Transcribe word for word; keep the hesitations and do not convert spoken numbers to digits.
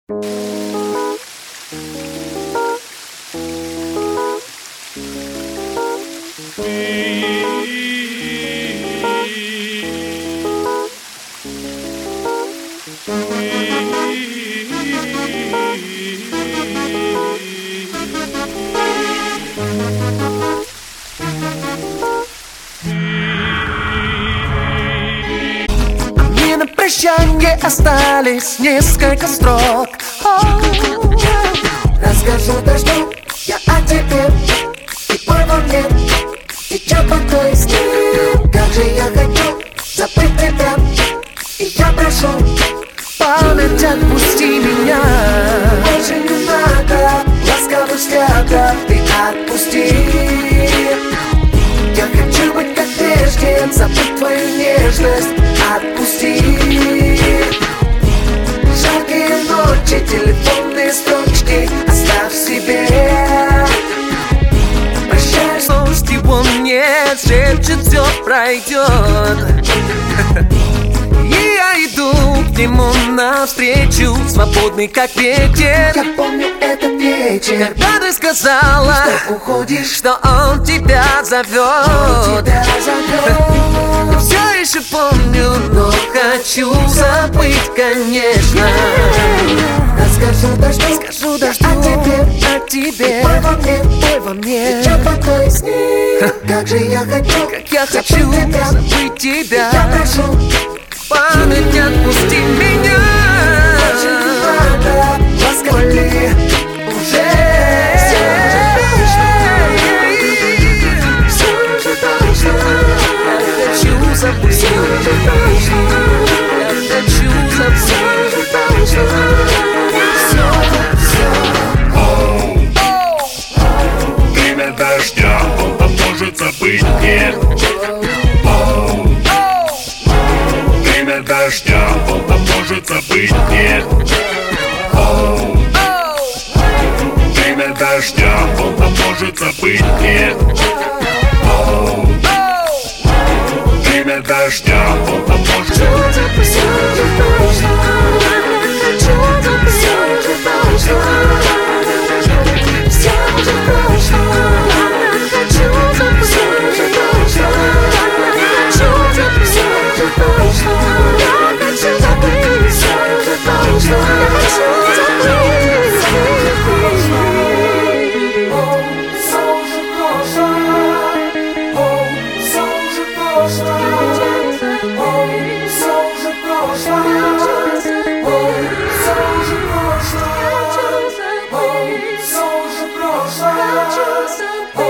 Мне на прощанье остались несколько строк. Расскажу дождю я о тебе, и пой во мне течет водой снег. Как же я хочу забыть тебя, и я прошу, память, отпусти меня. больше не надо ласковых взглядов, ты отпусти. Я хочу быть как прежде, забыть твою нежность, отпусти. Жаркие ночи, телефонные строчки оставь себе. Прощай, Слушай, его нет, шепчет, все пройдет. И я иду к нему навстречу, свободный как ветер. я помню этот вечер, Когда ты сказала, что уходишь, что он тебя зовет. тебя зовет. Я все еще помню, но хочу забыть, конечно. Расскажу дождю, Скажу дождю о тебе, о тебе, пой во мне, пой во мне. течет водой снег. Как же я хочу, Как я хочу забыть тебя, забыть тебя. я прошу, Память, отпусти меня. больше не надо ласково ли уже. Все уже точно, все уже точно, Я хочу забыть, все уже точно, я хочу все забыть. уже точно, все, все. Время дождя, он поможет забыть мне. Время дождя, он поможет забыть мне. Время дождя, он поможет забыть мне. Время дождя, он поможет. Все уже точно, все уже точно, все уже точно, все уже точно, все уже точно, я хочу забыть, все уже точно, я хочу забыть, все уже точно. О, все уже прошло, о, все уже прошло, о, все уже прошло, о, все уже прошло, о, все уже прошло, о,